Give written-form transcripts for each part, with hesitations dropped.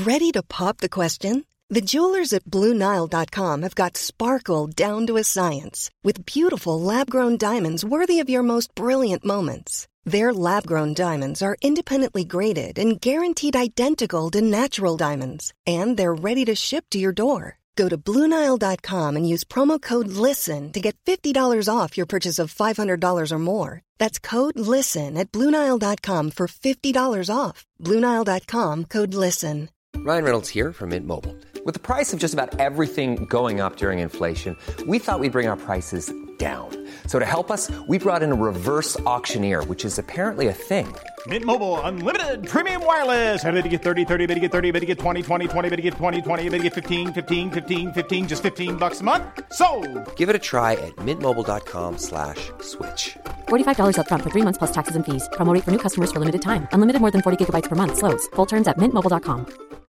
Ready to pop the question? The jewelers at BlueNile.com have got sparkle down to a science with beautiful lab-grown diamonds worthy of your most brilliant moments. Their lab-grown diamonds are independently graded and guaranteed identical to natural diamonds, and they're ready to ship to your door. Go to BlueNile.com and use promo code LISTEN to get $50 off your purchase of $500 or more. That's code LISTEN at BlueNile.com for $50 off. BlueNile.com, code LISTEN. Ryan Reynolds here from Mint Mobile. With the price of just about everything going up during inflation, we thought we'd bring our prices down. So to help us, we brought in a reverse auctioneer, which is apparently a thing. Mint Mobile Unlimited Premium Wireless. How to get 30, 30, bit to get 30, bit to get 20, 20, 20, bit to get 20, 20, bit to get 15, 15, 15, 15, just $15 a month? Sold! Give it a try at mintmobile.com/switch. $45 up front for 3 months plus taxes and fees. Promo rate for new customers for limited time. Unlimited more than 40 gigabytes per month. Slows full terms at mintmobile.com.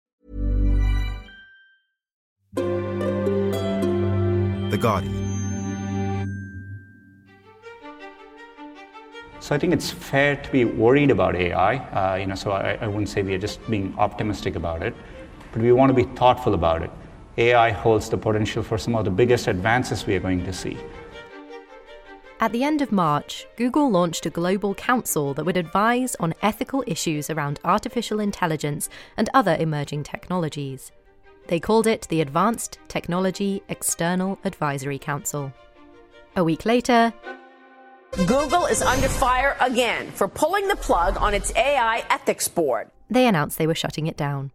The Guardian. So I think it's fair to be worried about AI. So I wouldn't say we are just being optimistic about it, but we want to be thoughtful about it. AI holds the potential for some of the biggest advances we are going to see. At the end of March, Google launched a global council that would advise on ethical issues around artificial intelligence and other emerging technologies. They called it the Advanced Technology External Advisory Council. A week later, Google is under fire again for pulling the plug on its AI ethics board. They announced they were shutting it down.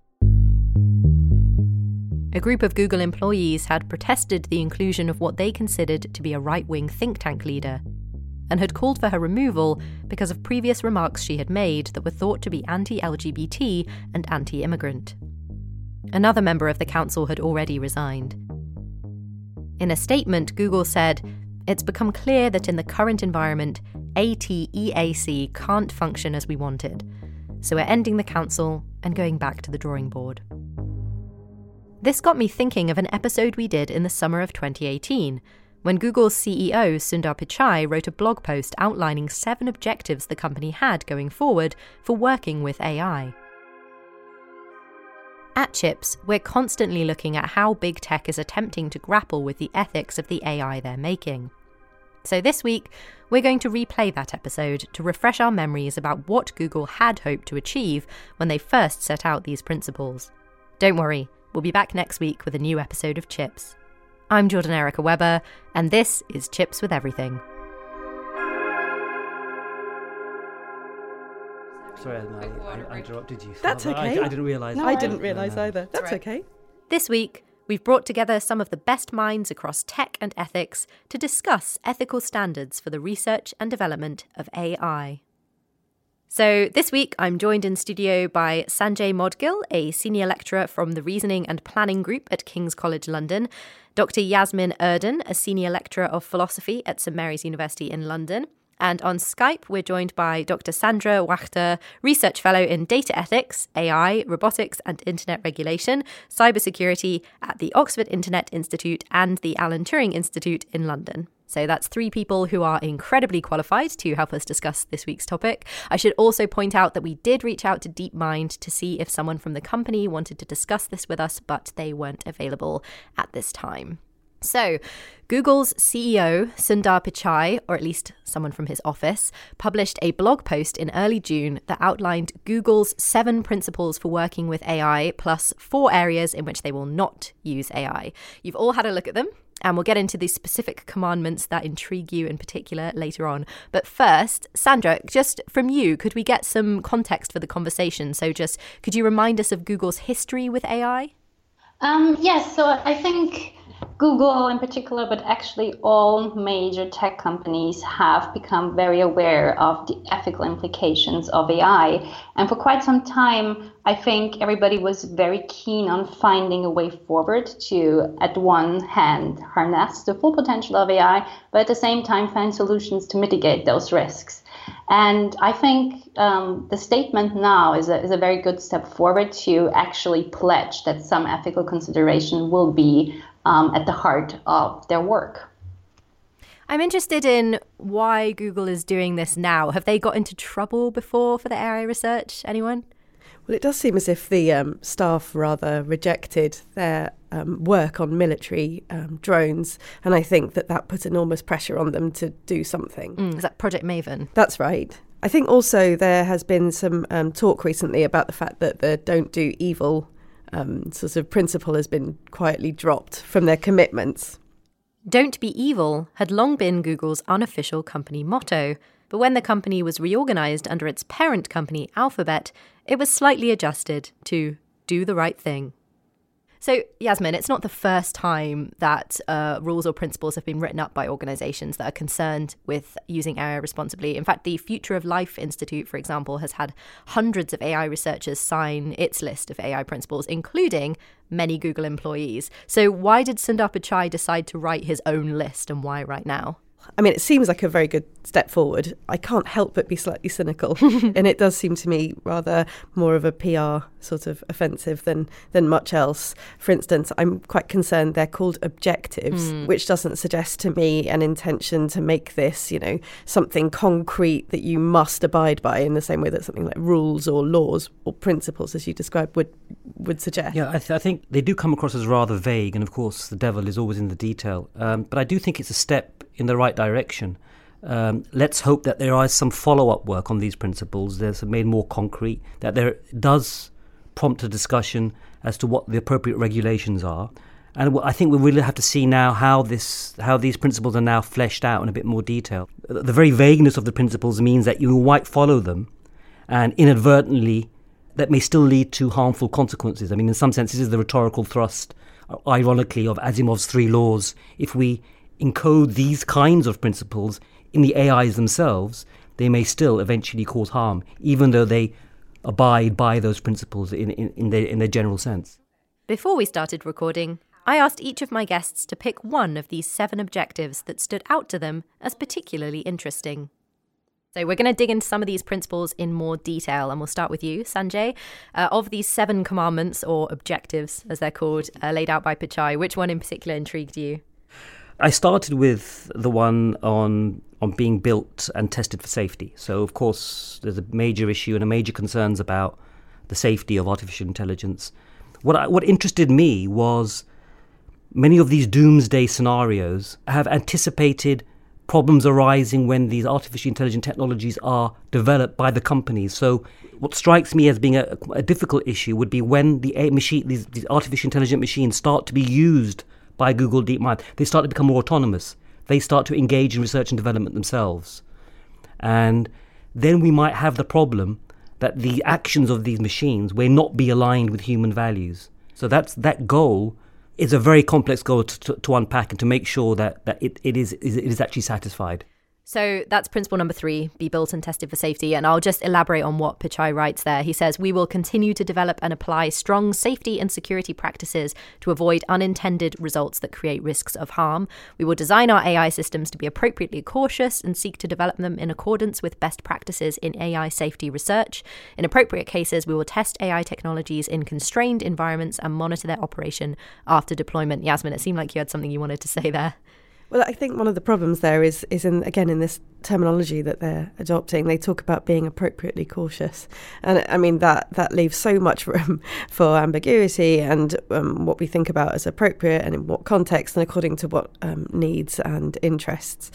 A group of Google employees had protested the inclusion of what they considered to be a right-wing think tank leader, and had called for her removal because of previous remarks she had made that were thought to be anti-LGBT and anti-immigrant. Another member of the council had already resigned. In a statement, Google said, "It's become clear that in the current environment, ATEAC can't function as we wanted, so we're ending the council and going back to the drawing board." This got me thinking of an episode we did in the summer of 2018, when Google's CEO Sundar Pichai wrote a blog post outlining 7 objectives the company had going forward for working with AI. At Chips, we're constantly looking at how big tech is attempting to grapple with the ethics of the AI they're making. So this week, we're going to replay that episode to refresh our memories about what Google had hoped to achieve when they first set out these principles. Don't worry, we'll be back next week with a new episode of Chips. I'm Jordan Erica Webber, and this is Chips with Everything. Sorry, I interrupted you. That's okay. I didn't realise. No, I didn't realise either. That's right. Okay. This week, we've brought together some of the best minds across tech and ethics to discuss ethical standards for the research and development of AI. So this week, I'm joined in studio by Sanjay Modgil, a senior lecturer from the Reasoning and Planning Group at King's College London, Dr. Yasmin Erden, a senior lecturer of philosophy at St Mary's University in London. And on Skype, we're joined by Dr. Sandra Wachter, Research Fellow in Data Ethics, AI, Robotics and Internet Regulation, Cybersecurity at the Oxford Internet Institute and the Alan Turing Institute in London. So that's 3 people who are incredibly qualified to help us discuss this week's topic. I should also point out that we did reach out to DeepMind to see if someone from the company wanted to discuss this with us, but they weren't available at this time. So, Google's CEO, Sundar Pichai, or at least someone from his office, published a blog post in early June that outlined Google's 7 principles for working with AI, plus 4 areas in which they will not use AI. You've all had a look at them, and we'll get into the specific commandments that intrigue you in particular later on. But first, Sandra, just from you, could we get some context for the conversation? So just, could you remind us of Google's history with AI? Yes, so I think Google in particular, but actually all major tech companies have become very aware of the ethical implications of AI. And for quite some time, I think everybody was very keen on finding a way forward to, at one hand, harness the full potential of AI, but at the same time find solutions to mitigate those risks. And I think the statement now is a very good step forward to actually pledge that some ethical consideration will be at the heart of their work. I'm interested in why Google is doing this now. Have they got into trouble before for the AI research? Anyone? Well, it does seem as if the staff rather rejected their work on military drones, and I think that put enormous pressure on them to do something. Is that Project Maven? That's right. I think also there has been some talk recently about the fact that the Don't Do Evil sort of principle has been quietly dropped from their commitments. Don't be evil had long been Google's unofficial company motto, but when the company was reorganized under its parent company, Alphabet, it was slightly adjusted to do the right thing. So, Yasmin, it's not the first time that rules or principles have been written up by organizations that are concerned with using AI responsibly. In fact, the Future of Life Institute, for example, has had hundreds of AI researchers sign its list of AI principles, including many Google employees. So why did Sundar Pichai decide to write his own list, and why right now? I mean, it seems like a very good step forward. I can't help but be slightly cynical. And it does seem to me rather more of a PR sort of offensive than much else. For instance, I'm quite concerned they're called objectives, which doesn't suggest to me an intention to make this, something concrete that you must abide by in the same way that something like rules or laws or principles, as you described, would suggest. Yeah, I think they do come across as rather vague. And of course, the devil is always in the detail. But I do think it's a step in the right direction. Let's hope that there is some follow-up work on these principles. There's made more concrete, that there does prompt a discussion as to what the appropriate regulations are. And I think we really have to see now how these principles are now fleshed out in a bit more detail. The very vagueness of the principles means that you might follow them, and inadvertently that may still lead to harmful consequences. I mean, in some sense, this is the rhetorical thrust, ironically, of Asimov's 3 laws. If we encode these kinds of principles in the AIs themselves, they may still eventually cause harm, even though they abide by those principles in their general sense. Before we started recording, I asked each of my guests to pick one of these 7 objectives that stood out to them as particularly interesting. So we're going to dig into some of these principles in more detail, and we'll start with you, Sanjay. Of these 7 commandments, or objectives, as they're called, laid out by Pichai, which one in particular intrigued you? I started with the one on being built and tested for safety. So, of course, there's a major issue and a major concerns about the safety of artificial intelligence. What interested me was many of these doomsday scenarios have anticipated problems arising when these artificial intelligent technologies are developed by the companies. So what strikes me as being a difficult issue would be when these artificial intelligent machines start to be used by Google DeepMind, they start to become more autonomous. They start to engage in research and development themselves. And then we might have the problem that the actions of these machines may not be aligned with human values. So that goal is a very complex goal to unpack and to make sure that it is actually satisfied. So that's principle number 3, be built and tested for safety. And I'll just elaborate on what Pichai writes there. He says, we will continue to develop and apply strong safety and security practices to avoid unintended results that create risks of harm. We will design our AI systems to be appropriately cautious and seek to develop them in accordance with best practices in AI safety research. In appropriate cases, we will test AI technologies in constrained environments and monitor their operation after deployment. Yasmin, it seemed like you had something you wanted to say there. Well, I think one of the problems there is in this terminology that they're adopting. They talk about being appropriately cautious. And I mean, that leaves so much room for ambiguity and what we think about as appropriate and in what context and according to what needs and interests.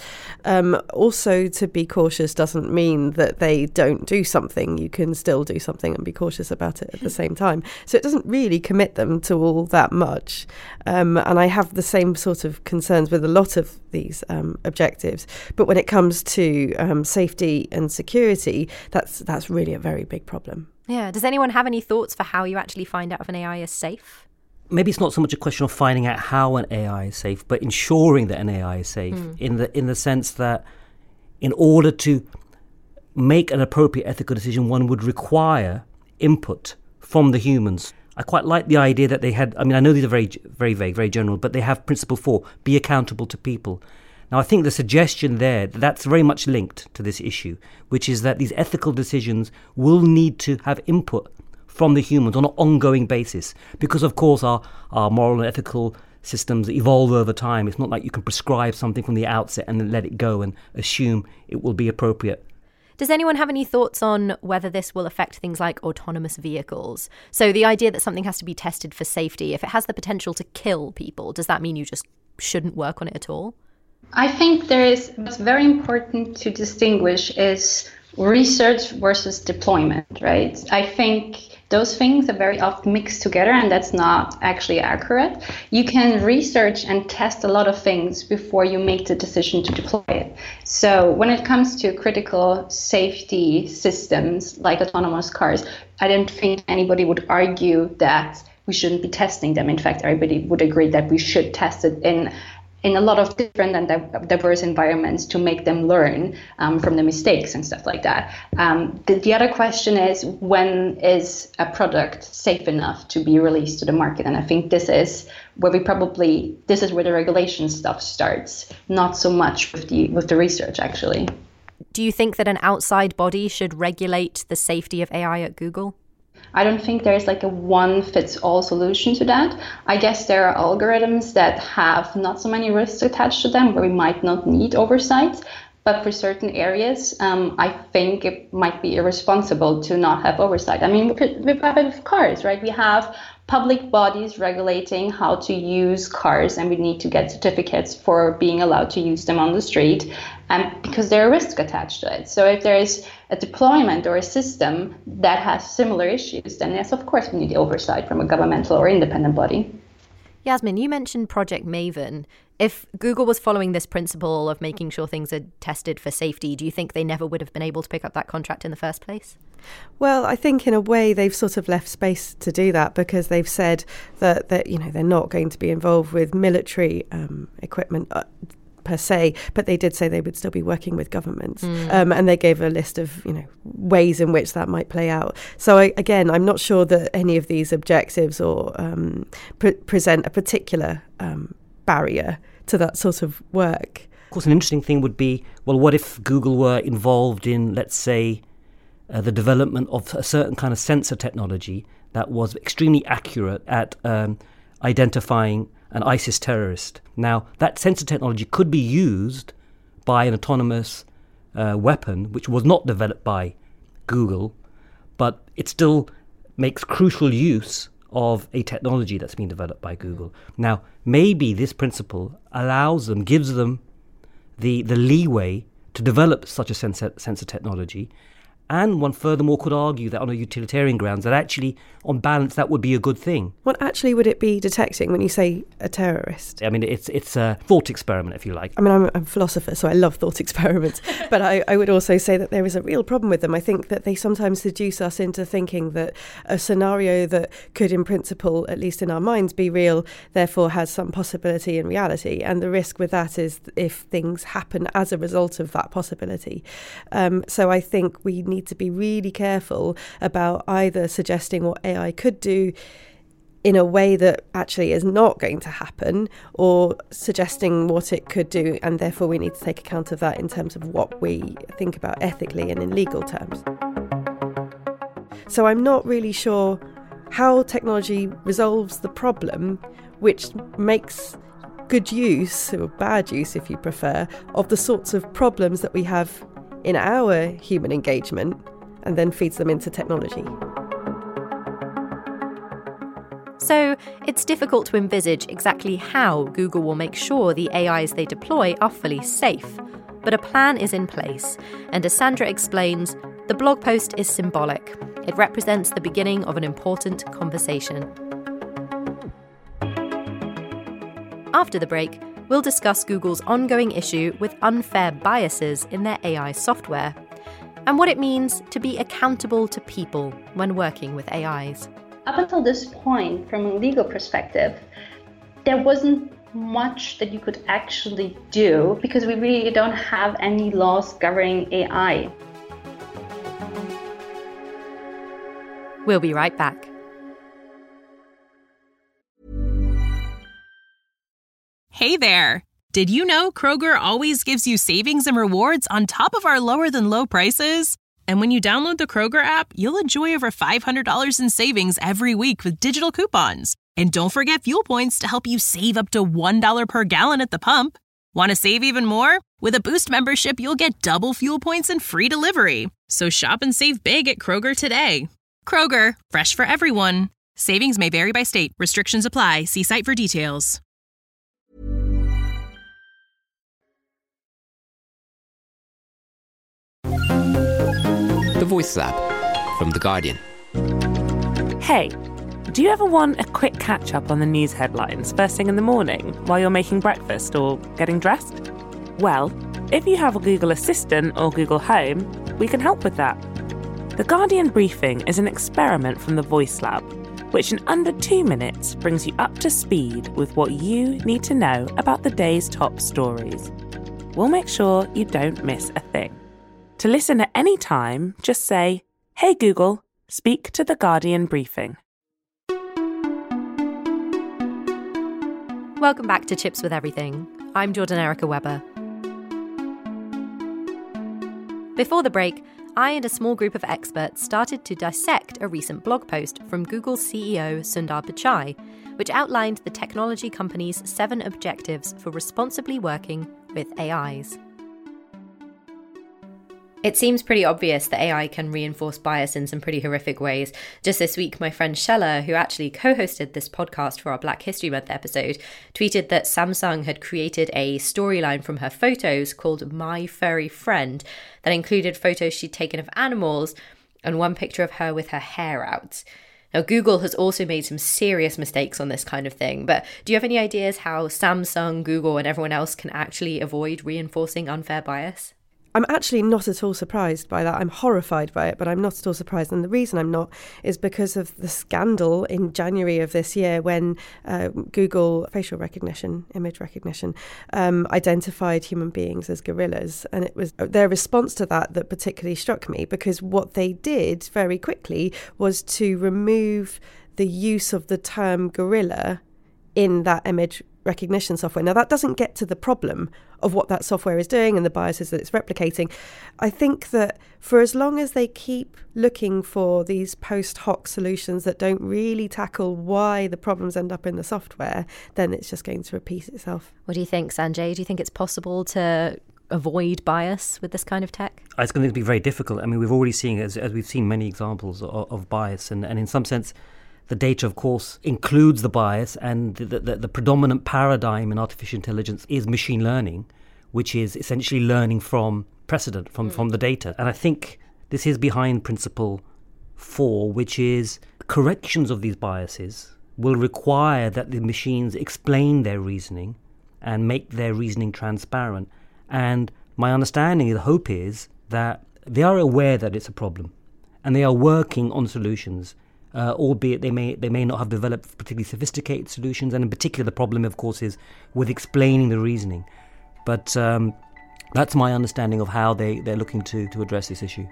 Also, to be cautious doesn't mean that they don't do something. You can still do something and be cautious about it at the same time. So it doesn't really commit them to all that much. And I have the same sort of concerns with a lot of these objectives. But when it comes to safety and security, that's really a very big problem. Yeah. Does anyone have any thoughts for how you actually find out if an AI is safe? Maybe it's not so much a question of finding out how an AI is safe, but ensuring that an AI is safe in the sense that in order to make an appropriate ethical decision, one would require input from the humans. I quite like the idea that they had, I mean, I know these are very, very vague, very general, but they have principle 4, be accountable to people. Now, I think the suggestion there, that's very much linked to this issue, which is that these ethical decisions will need to have input from the humans on an ongoing basis. Because, of course, our moral and ethical systems evolve over time. It's not like you can prescribe something from the outset and then let it go and assume it will be appropriate. Does anyone have any thoughts on whether this will affect things like autonomous vehicles? So the idea that something has to be tested for safety, if it has the potential to kill people, does that mean you just shouldn't work on it at all? I think what's very important to distinguish is research versus deployment, right? I think those things are very often mixed together, and that's not actually accurate. You can research and test a lot of things before you make the decision to deploy it. So when it comes to critical safety systems like autonomous cars, I don't think anybody would argue that we shouldn't be testing them. In fact, everybody would agree that we should test it in a lot of different and diverse environments to make them learn from the mistakes and stuff like that. The other question is, when is a product safe enough to be released to the market? And I think this is where the regulation stuff starts, not so much with the research, actually. Do you think that an outside body should regulate the safety of AI at Google? I don't think there's like a one-fits-all solution to that. I guess there are algorithms that have not so many risks attached to them where we might not need oversight. But for certain areas, I think it might be irresponsible to not have oversight. I mean, with cars, right? We have public bodies regulating how to use cars, and we need to get certificates for being allowed to use them on the street, because there are risks attached to it. So if there is a deployment or a system that has similar issues, then yes, of course, we need oversight from a governmental or independent body. Yasmin, you mentioned Project Maven. If Google was following this principle of making sure things are tested for safety, do you think they never would have been able to pick up that contract in the first place? Well, I think in a way they've sort of left space to do that, because they've said that they're not going to be involved with military equipment per se, but they did say they would still be working with governments. And they gave a list of ways in which that might play out. So again, I'm not sure that any of these objectives or present a particular barrier to that sort of work. Of course, an interesting thing would be, well, what if Google were involved in, let's say, the development of a certain kind of sensor technology that was extremely accurate at identifying an ISIS terrorist. Now, that sensor technology could be used by an autonomous weapon, which was not developed by Google, but it still makes crucial use of a technology that's been developed by Google. Now, maybe this principle gives them the leeway to develop such a sensor technology. And one furthermore could argue that on a utilitarian grounds that actually, on balance, that would be a good thing. What actually would it be detecting when you say a terrorist? I mean, it's a thought experiment, if you like. I mean, I'm a philosopher, so I love thought experiments. But I would also say that there is a real problem with them. I think that they sometimes seduce us into thinking that a scenario that could, in principle, at least in our minds, be real, therefore has some possibility in reality. And the risk with that is if things happen as a result of that possibility. So I think we need to be really careful about either suggesting what AI could do in a way that actually is not going to happen, or suggesting what it could do, and therefore we need to take account of that in terms of what we think about ethically and in legal terms. So I'm not really sure how technology resolves the problem, which makes good use, or bad use if you prefer, of the sorts of problems that we have in our human engagement, and then feeds them into technology. So it's difficult to envisage exactly how Google will make sure the AIs they deploy are fully safe. But a plan is in place, and as Sandra explains, the blog post is symbolic. It represents the beginning of an important conversation. After the break, we'll discuss Google's ongoing issue with unfair biases in their AI software, and what it means to be accountable to people when working with AIs. Up until this point, from a legal perspective, there wasn't much that you could actually do because we really don't have any laws governing AI. We'll be right back. Hey there! Did you know Kroger always gives you savings and rewards on top of our lower than low prices? And when you download the Kroger app, you'll enjoy over $500 in savings every week with digital coupons. And don't forget fuel points to help you save up to $1 per gallon at the pump. Want to save even more? With a Boost membership, you'll get double fuel points and free delivery. So shop and save big at Kroger today. Kroger, fresh for everyone. Savings may vary by state. Restrictions apply. See site for details. The Voice Lab from The Guardian. Hey, do you ever want a quick catch-up on the news headlines first thing in the morning while you're making breakfast or getting dressed? Well, if you have a Google Assistant or Google Home, we can help with that. The Guardian Briefing is an experiment from the Voice Lab, which in under 2 minutes brings you up to speed with what you need to know about the day's top stories. We'll make sure you don't miss a thing. To listen at any time, just say, "Hey Google, speak to the Guardian Briefing." Welcome back to Chips with Everything. I'm Jordan Erica Webber. Before the break, I and a small group of experts started to dissect a recent blog post from Google's CEO Sundar Pichai, which outlined the technology company's 7 objectives for responsibly working with AIs. It seems pretty obvious that AI can reinforce bias in some pretty horrific ways. Just this week, my friend Shella, who actually co-hosted this podcast for our Black History Month episode, tweeted that Samsung had created a storyline from her photos called My Furry Friend that included photos she'd taken of animals and one picture of her with her hair out. Now, Google has also made some serious mistakes on this kind of thing, but do you have any ideas how Samsung, Google, and everyone else can actually avoid reinforcing unfair bias? I'm actually not at all surprised by that. I'm horrified by it, but I'm not at all surprised. And the reason I'm not is because of the scandal in January of this year when Google facial recognition, image recognition, identified human beings as gorillas. And it was their response to that that particularly struck me, because what they did very quickly was to remove the use of the term gorilla in that image recognition software. Now, that doesn't get to the problem of what that software is doing and the biases that it's replicating. I think that for as long as they keep looking for these post hoc solutions that don't really tackle why the problems end up in the software, then it's just going to repeat itself. What do you think, Sanjay? Do you think it's possible to avoid bias with this kind of tech? It's going to be very difficult. I mean, we've already seen, as we've seen many examples of bias, and in some sense, the data, of course, includes the bias, and the predominant paradigm in artificial intelligence is machine learning, which is essentially learning from precedent, from the data. And I think this is behind Principle 4, which is corrections of these biases will require that the machines explain their reasoning and make their reasoning transparent. And my understanding, the hope is that they are aware that it's a problem, and they are working on solutions. Albeit they may not have developed particularly sophisticated solutions, and in particular the problem, of course, is with explaining the reasoning. But that's my understanding of how they're looking to address this issue.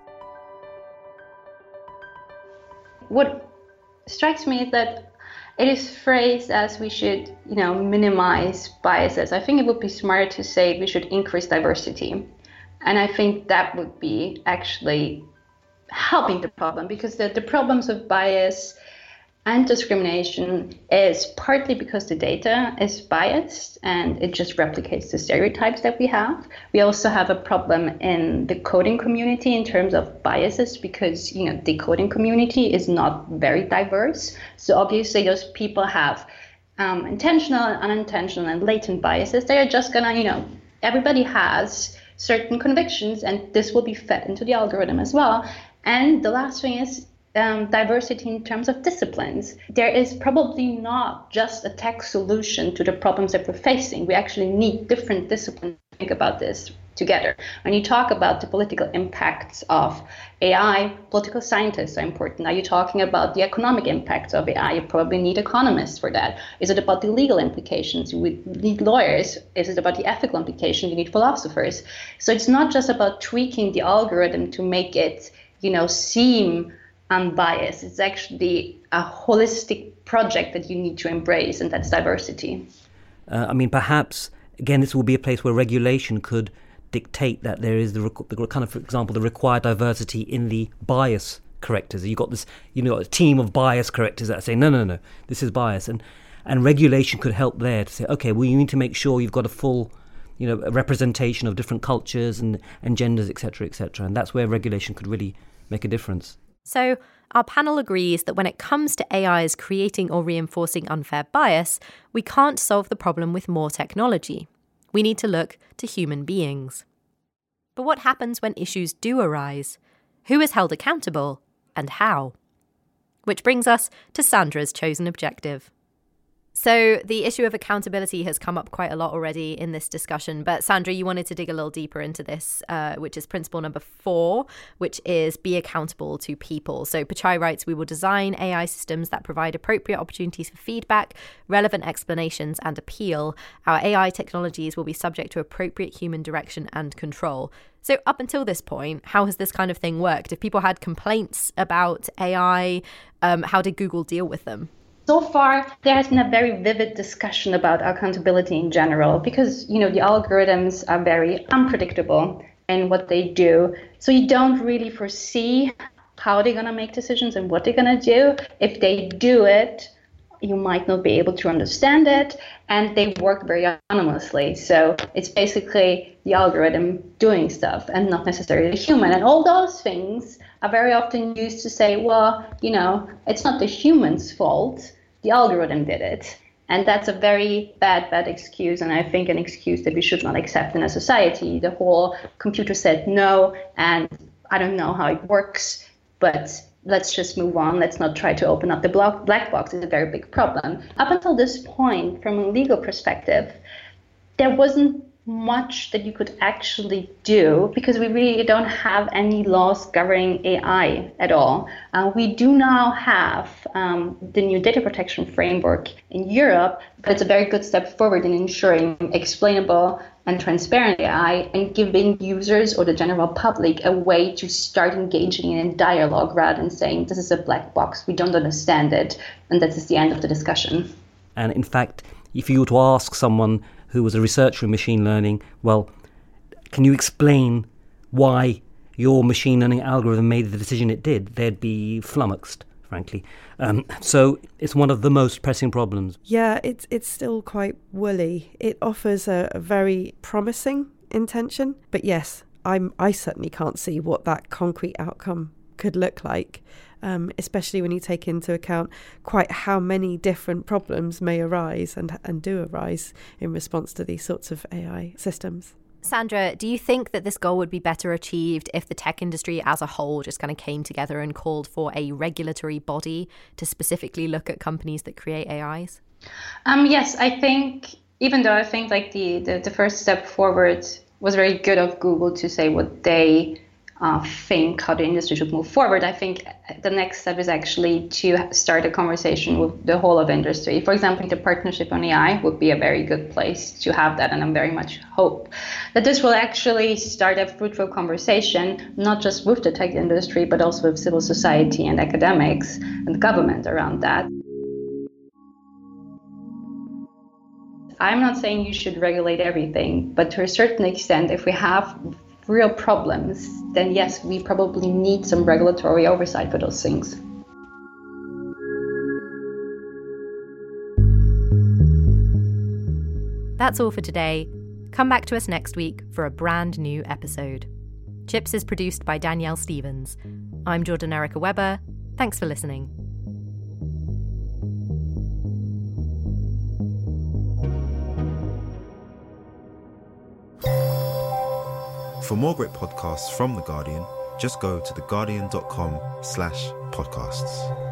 What strikes me is that it is phrased as we should, minimize biases. I think it would be smarter to say we should increase diversity, and I think that would be actually helping the problem, because the problems of bias and discrimination is partly because the data is biased and it just replicates the stereotypes that we have. We also have a problem in the coding community in terms of biases, because the coding community is not very diverse. So obviously those people have intentional, unintentional, and latent biases. They are just gonna, everybody has certain convictions, and this will be fed into the algorithm as well. And the last thing is diversity in terms of disciplines. There is probably not just a tech solution to the problems that we're facing. We actually need different disciplines to think about this together. When you talk about the political impacts of AI, political scientists are important. Are you talking about the economic impacts of AI? You probably need economists for that. Is it about the legal implications? We need lawyers. Is it about the ethical implications? You need philosophers. So it's not just about tweaking the algorithm to make it seem unbiased. It's actually a holistic project that you need to embrace, and that's diversity. Perhaps, again, this will be a place where regulation could dictate that there is the kind of, for example, the required diversity in the bias correctors. You've got this, a team of bias correctors that say, no, this is bias. And regulation could help there to say, okay, well, you need to make sure you've got a full a representation of different cultures and genders, etc., etc. And that's where regulation could really make a difference. So our panel agrees that when it comes to AIs creating or reinforcing unfair bias, we can't solve the problem with more technology. We need to look to human beings. But what happens when issues do arise? Who is held accountable and how? Which brings us to Sandra's chosen objective. So the issue of accountability has come up quite a lot already in this discussion, but Sandra, you wanted to dig a little deeper into this, which is principle number 4, which is be accountable to people. So Pichai writes, we will design AI systems that provide appropriate opportunities for feedback, relevant explanations and appeal. Our AI technologies will be subject to appropriate human direction and control. So up until this point, how has this kind of thing worked? If people had complaints about AI, how did Google deal with them? So far, there has been a very vivid discussion about accountability in general because, the algorithms are very unpredictable in what they do. So you don't really foresee how they're going to make decisions and what they're going to do. If they do it, you might not be able to understand it, and they work very anonymously. So it's basically the algorithm doing stuff and not necessarily the human. And all those things are very often used to say, well, it's not the human's fault. The algorithm did it. And that's a very bad excuse, and I think an excuse that we should not accept in a society. The whole computer said no, and I don't know how it works, but let's just move on. Let's not try to open up the black box. It's a very big problem. Up until this point, from a legal perspective, there wasn't much that you could actually do because we really don't have any laws governing AI at all. We do now have the new data protection framework in Europe, but it's a very good step forward in ensuring explainable and transparent AI and giving users or the general public a way to start engaging in dialogue rather than saying this is a black box, we don't understand it, and that is the end of the discussion. And in fact, if you were to ask someone who was a researcher in machine learning, well, can you explain why your machine learning algorithm made the decision it did? They'd be flummoxed, frankly. So it's one of the most pressing problems. Yeah, it's still quite woolly. It offers a very promising intention. But yes, I certainly can't see what that concrete outcome could look like. Especially when you take into account quite how many different problems may arise and do arise in response to these sorts of AI systems. Sandra, do you think that this goal would be better achieved if the tech industry as a whole just kind of came together and called for a regulatory body to specifically look at companies that create AIs? Yes, I think, even though I think like the first step forward was very good of Google to say what they think how the industry should move forward, I think the next step is actually to start a conversation with the whole of industry. For example, the partnership on AI would be a very good place to have that, and I very much hope that this will actually start a fruitful conversation, not just with the tech industry, but also with civil society and academics and government around that. I'm not saying you should regulate everything, but to a certain extent, if we have real problems, then yes, we probably need some regulatory oversight for those things. That's all for today. Come back to us next week for a brand new episode. Chips is produced by Danielle Stevens. I'm Jordan Erica Weber. Thanks for listening. For more great podcasts from The Guardian, just go to theguardian.com/podcasts.